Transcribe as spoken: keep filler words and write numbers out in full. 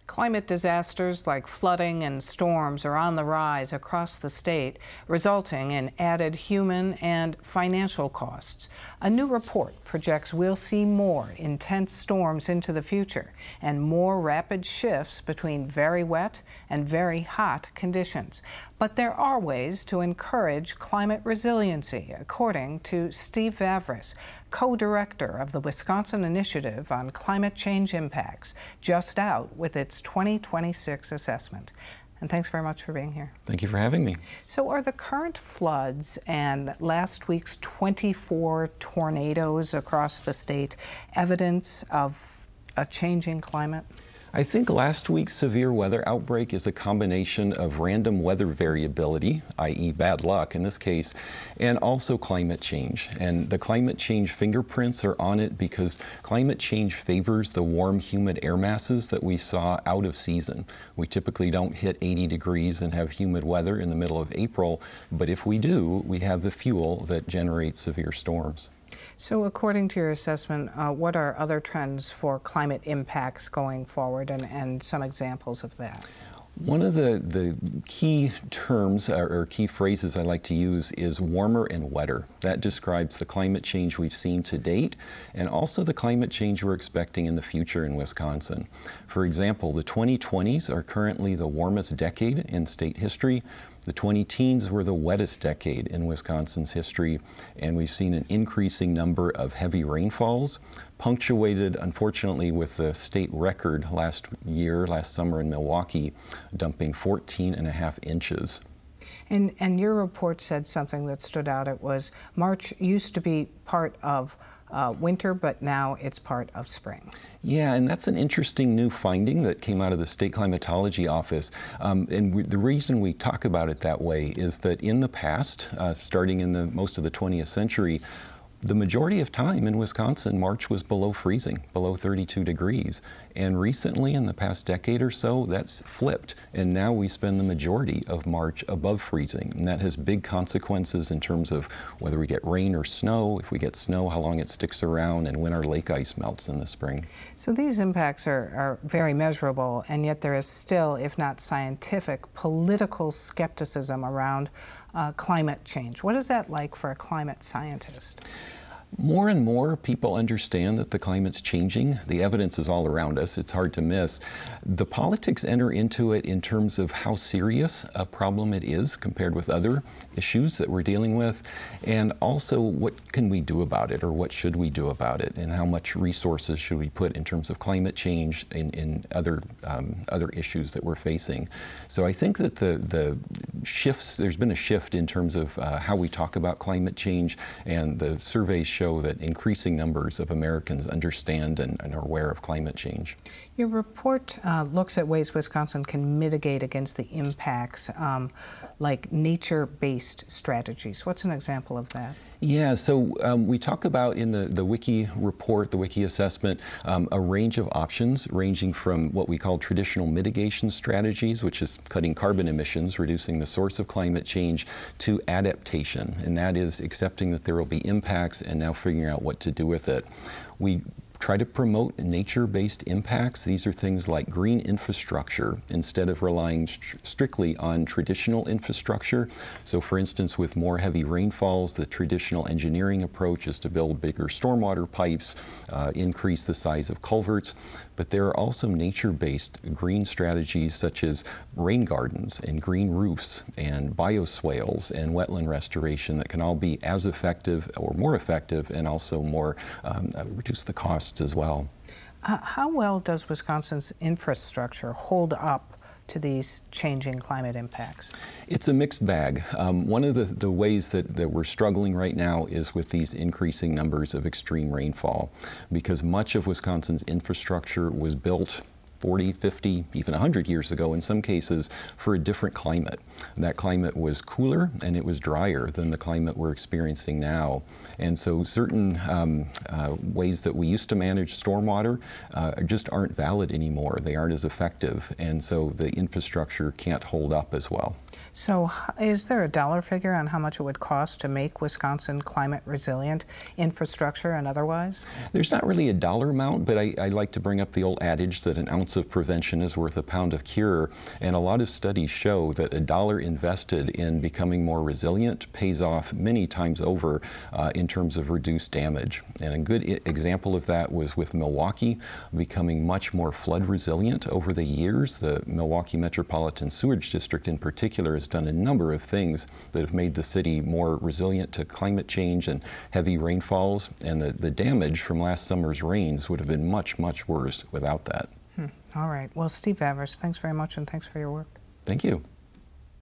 Climate disasters like flooding and storms are on the rise across the state, resulting in added human and financial costs. A new report projects we'll see more intense storms into the future and more rapid shifts between very wet and very hot conditions. But there are ways to encourage climate resiliency, according to Steve Vavris, co-director of the Wisconsin Initiative on Climate Change Impacts, just out with its twenty twenty-six assessment. And thanks very much for being here. Thank you for having me. So are the current floods and last week's twenty-four tornadoes across the state evidence of a changing climate? I think last week's severe weather outbreak is a combination of random weather variability, that is bad luck in this case, and also climate change. And the climate change fingerprints are on it because climate change favors the warm, humid air masses that we saw out of season. We typically don't hit eighty degrees and have humid weather in the middle of April, but if we do, we have the fuel that generates severe storms. So according to your assessment, uh, what are other trends for climate impacts going forward and, and some examples of that? One of the, the key terms or, or key phrases I like to use is warmer and wetter. That describes the climate change we've seen to date and also the climate change we're expecting in the future in Wisconsin. For example, the twenty twenties are currently the warmest decade in state history. The twenty teens were the wettest decade in Wisconsin's history, and we've seen an increasing number of heavy rainfalls, punctuated, unfortunately, with the state record last year, last summer in Milwaukee, dumping fourteen and a half inches. And, and your report said something that stood out. It was March used to be part of Uh, winter, but now it's part of spring. Yeah, and that's an interesting new finding that came out of the State Climatology Office. Um, and we, the reason we talk about it that way is that in the past, uh, starting in the most of the twentieth century, the majority of time in Wisconsin, March was below freezing, below thirty-two degrees. And recently, in the past decade or so, that's flipped. And now we spend the majority of March above freezing. And that has big consequences in terms of whether we get rain or snow, if we get snow, how long it sticks around, and when our lake ice melts in the spring. So these impacts are, are very measurable, and yet there is still, if not scientific, political skepticism around uh, climate change. What is that like for a climate scientist? More and more people understand that the climate's changing. The evidence is all around us. It's hard to miss. The politics enter into it in terms of how serious a problem it is compared with other issues that we're dealing with, and also what can we do about it, or what should we do about it, and how much resources should we put in terms of climate change and in other um, other issues that we're facing. So I think that the, the shifts, there's been a shift in terms of uh, how we talk about climate change, and the surveys show that increasing numbers of Americans understand and, and are aware of climate change. Your report uh, looks at ways Wisconsin can mitigate against the impacts, um, like nature-based strategies. What's an example of that? Yeah, so um, we talk about in the, the Wiki report, the Wiki assessment, um, a range of options ranging from what we call traditional mitigation strategies, which is cutting carbon emissions, reducing the source of climate change, to adaptation, and that is accepting that there will be impacts and now figuring out what to do with it. We try to promote nature-based impacts. These are things like green infrastructure instead of relying st- strictly on traditional infrastructure. So for instance, with more heavy rainfalls, the traditional engineering approach is to build bigger stormwater pipes, uh, increase the size of culverts. But there are also nature-based green strategies such as rain gardens and green roofs and bioswales and wetland restoration that can all be as effective or more effective, and also more um, uh, reduce the costs as well. Uh, how well does Wisconsin's infrastructure hold up to these changing climate impacts? It's a mixed bag. Um, one of the, the ways that, that we're struggling right now is with these increasing numbers of extreme rainfall, because much of Wisconsin's infrastructure was built forty, fifty, even one hundred years ago in some cases for a different climate. And that climate was cooler and it was drier than the climate we're experiencing now. And so certain um, uh, ways that we used to manage stormwater uh, just aren't valid anymore. They aren't as effective, and so the infrastructure can't hold up as well. So is there a dollar figure on how much it would cost to make Wisconsin climate resilient, infrastructure and otherwise? There's not really a dollar amount, but I, I like to bring up the old adage that an ounce ounce of prevention is worth a pound of cure, and a lot of studies show that a dollar invested in becoming more resilient pays off many times over uh, in terms of reduced damage. And a good I- example of that was with Milwaukee becoming much more flood resilient over the years. The Milwaukee Metropolitan Sewerage District in particular has done a number of things that have made the city more resilient to climate change and heavy rainfalls, and the, the damage from last summer's rains would have been much, much worse without that. Hmm. All right. Well, Steve Averish, thanks very much, and thanks for your work. Thank you.